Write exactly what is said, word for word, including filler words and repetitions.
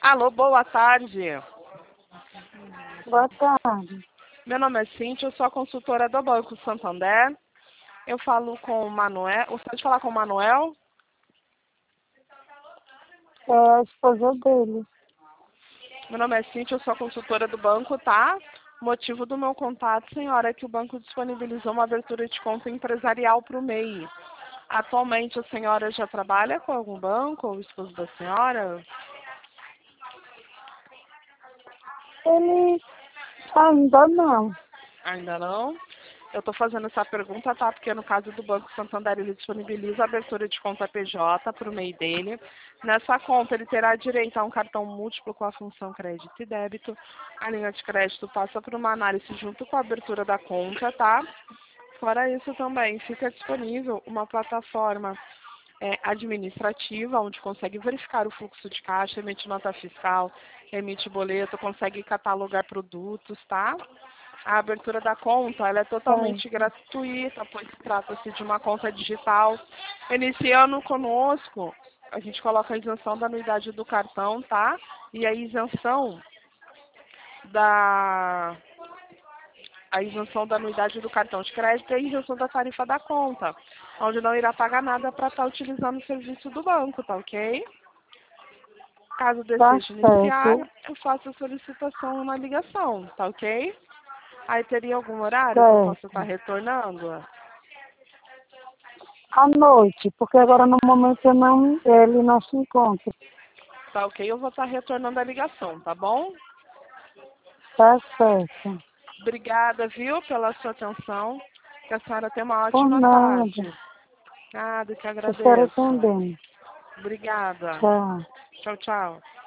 Alô, boa tarde. Boa tarde. Meu nome é Cíntia, eu sou a consultora do Banco Santander. Eu falo com o Manuel. Você pode falar com o Manuel? É a esposa dele. Meu nome é Cíntia, eu sou a consultora do banco, tá? O motivo do meu contato, senhora, é que o banco disponibilizou uma abertura de conta empresarial para o M E I. Atualmente, a senhora já trabalha com algum banco ou o esposo da senhora? Ele ainda não. Ainda não? Eu estou fazendo essa pergunta, tá? Porque no caso do Banco Santander, ele disponibiliza a abertura de conta P J para o M E I dele. Nessa conta, ele terá direito a um cartão múltiplo com a função crédito e débito. A linha de crédito passa por uma análise junto com a abertura da conta, tá? Fora isso também, fica disponível uma plataforma é, administrativa, onde consegue verificar o fluxo de caixa, emite nota fiscal, emite boleto, consegue catalogar produtos, tá? A abertura da conta ela é totalmente Certo. gratuita, pois trata-se de uma conta digital. Iniciando conosco, a gente coloca a isenção da anuidade do cartão, tá? E a isenção da a isenção da anuidade do cartão de crédito e a isenção da tarifa da conta, onde não irá pagar nada para estar utilizando o serviço do banco, tá ok? Caso Tá deseje iniciar, certo. eu faço a solicitação na ligação, tá ok? Aí teria algum horário que eu possa estar Certo. retornando? À noite, porque agora no momento eu não, ele não se encontra. Tá ok? Eu vou estar retornando a ligação, tá bom? Tá certo. Obrigada, viu, pela sua atenção. Que a senhora tenha uma Por ótima nada. tarde. Nada, que A senhora agradeço. também. Obrigada. Tchau. Tchau, tchau.